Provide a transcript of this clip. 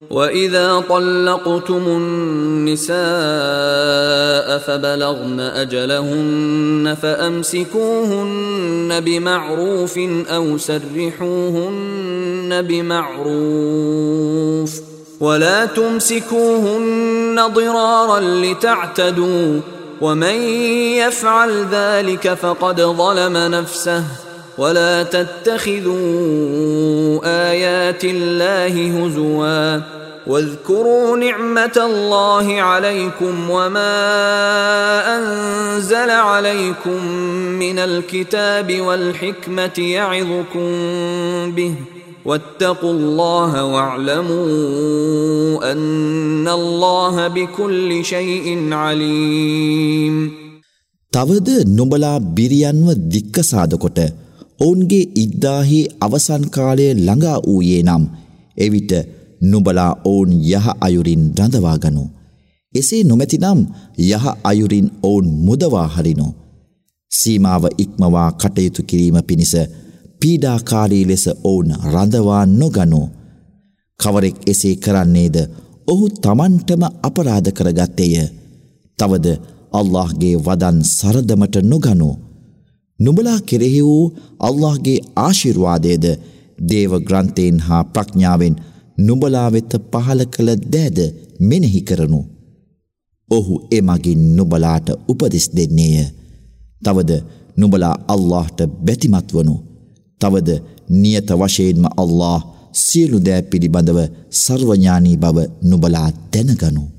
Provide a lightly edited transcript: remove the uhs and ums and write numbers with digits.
وَإِذَا طَلَّقْتُمُ النِّسَاءَ فَبَلَغْنَ أَجَلَهُنَّ فَأَمْسِكُوهُنَّ بِمَعْرُوفٍ أَوْ سَرِّحُوهُنَّ بِمَعْرُوفٍ وَلَا تُمْسِكُوهُنَّ ضِرَارًا لِتَعْتَدُوا وَمَنْ يَفْعَلْ ذَلِكَ فَقَدْ ظَلَمَ نَفْسَهُ وَلَا تَتَّخِذُوا آيَاتِ اللَّهِ هُزُوًا واذكروا نعمة الله عليكم وما أنزل عليكم من الكتاب والحكمة يعظكم به واتقوا الله واعلموا أن الله بكل شيء عليم. තවද නුඹලා බිරියන්ව දික්කසාද කොට ඔවුන්ගේ ඉද්දාහි අවසන් කාලය ළඟා වූයේ නම් එවිට නුඹලා ඔවුන් යහ අයුරින් රඳවා ගනු. එසේ නොමැතිනම් යහ අයුරින් ඔවුන් මුදවා හරිනු. සීමාව ඉක්මවා කටයුතු කිරීම පිණිස පීඩාකාරී ලෙස ඔවුන් රඳවා නොගනු. කවරෙක් එසේ කරන්නේද ඔහු තමන්ටම අපරාධ කරගත්තේය. තවද අල්ලාහ්ගේ වදන් සරදමට නොගනු. නුඹලා කෙරෙහි වූ අල්ලාහ්ගේ ආශිර්වාදයේද දේව ග්‍රන්ථයෙන් හා ප්‍රඥාවෙන් නුඹලා වෙත පහල කළ දෑද මෙනෙහි කරනු. ඔහු එමගින් නුඹලාට උපදෙස් දෙන්නේය. තවද නුඹලා අල්ලාහ්ට බැතිමත් වනු. තවද නියත වශයෙන්ම අල්ලාහ් සියලු දෑ පිළිබඳව සර්වඥානී බව නුඹලා දැනගනු.